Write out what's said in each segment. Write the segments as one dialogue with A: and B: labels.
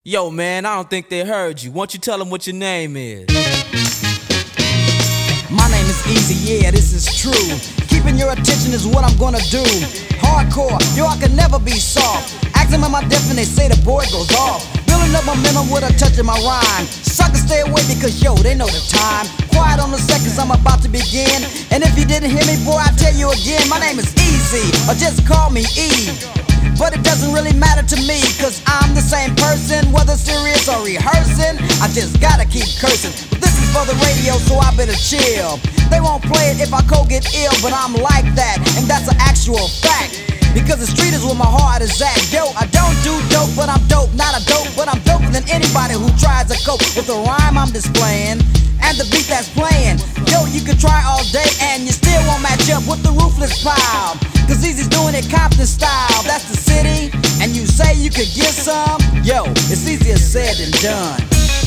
A: Yo, man, I don't think they heard you. Won't you tell them what your name is?
B: My name is Easy, yeah, this is true. Keeping your attention is what I'm gonna do. Hardcore, yo, I can never be soft. Ask them am I deaf and they say the boy goes off. Building up momentum with a touch of my rhyme. Suckers stay away because, yo, they know the time. Quiet on the seconds, I'm about to begin. And if you didn't hear me, boy, I tell you again. My name is Easy, or just call me E. But it doesn't really matter to me, cause I'm the same person, whether serious or rehearsing. I just gotta keep cursing. But this is for the radio, so I better chill. They won't play it if I cold get ill, but I'm like that, and that's an actual fact. Because the street is where my heart is at. Yo, I don't do dope, but I'm dope. Not a dope, but I'm doper than anybody who tries to cope with the rhyme I'm displaying and the beat that's playing. Yo, you can try all day and you still won't match up with the ruthless pile. Cause Easy's doing it Compton style. That's the city, and you say you could get some. Yo, it's easier said than done.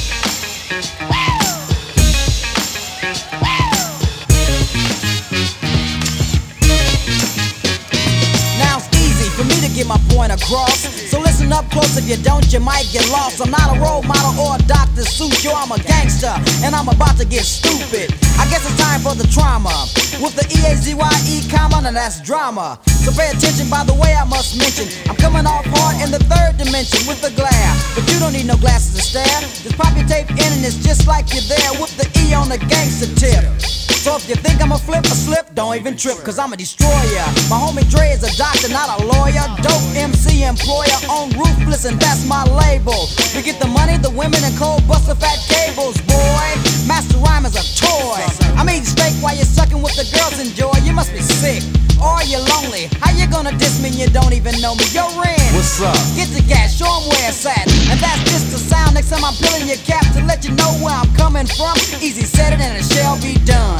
B: For me to get my point across, so listen up close, if you don't you might get lost. I'm not a role model or a Dr. Seuss, yo, I'm a gangster, and I'm about to get stupid. I guess it's time for the trauma, with the E-A-Z-Y-E comma, now that's drama. So pay attention, by the way I must mention, I'm coming off hard in the third dimension with the glare. But you don't need no glasses to stare, just pop your tape in and it's just like you're there with the E on the gangster tip. So if you think I'm a flip or slip, don't even trip, cause I'm a destroyer. My homie Dre is a doctor, not a lawyer. Dope MC employer on Ruthless, and that's my label. We get the money, the women, and cold buster fat cables, boy. Master Rhyme is a toy. I'm eating steak while you're sucking with the girls enjoy. You must be sick, or you're lonely. How you gonna diss me and you don't even know me? Yo, Ren,
A: What's up?
B: get the gas, show 'em where it's at. And that's just the sound. Next time I'm peeling your cap to let you know where I'm coming from. Easy said it and it shall be done.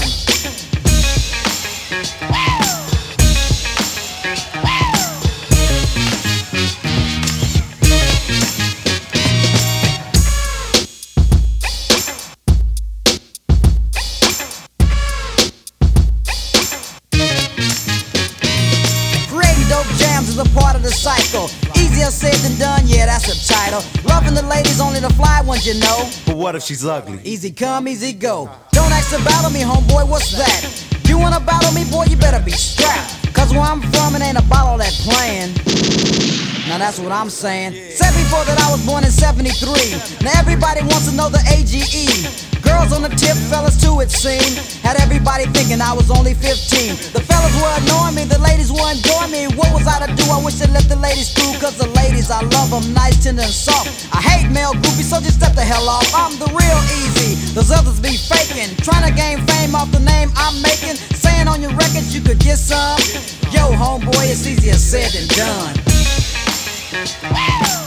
B: Jams is a part of the cycle. Easier said than done, yeah, that's the title. Loving the ladies, only the fly ones, you know.
A: But what if she's ugly?
B: Easy come, easy go. Don't ask to battle me, homeboy, what's that? You wanna battle me, boy, you better be strapped. Cause where I'm from, it ain't a bottle that playing. Now that's what I'm saying. Said before that I was born in 73. Now everybody wants to know the AGE. Girls on the tip, fellas too it seemed. Had everybody thinking I was only 15. The fellas were annoying me, the ladies were enjoying me. What was I to do? I wish they let the ladies through. Cause the ladies, I love them nice, tender and soft. I hate male groupies, so just step the hell off. I'm the real Easy, those others be faking. Trying to gain fame off the name I'm making. Saying on your records you could get some. Yo, homeboy, it's easier said than done.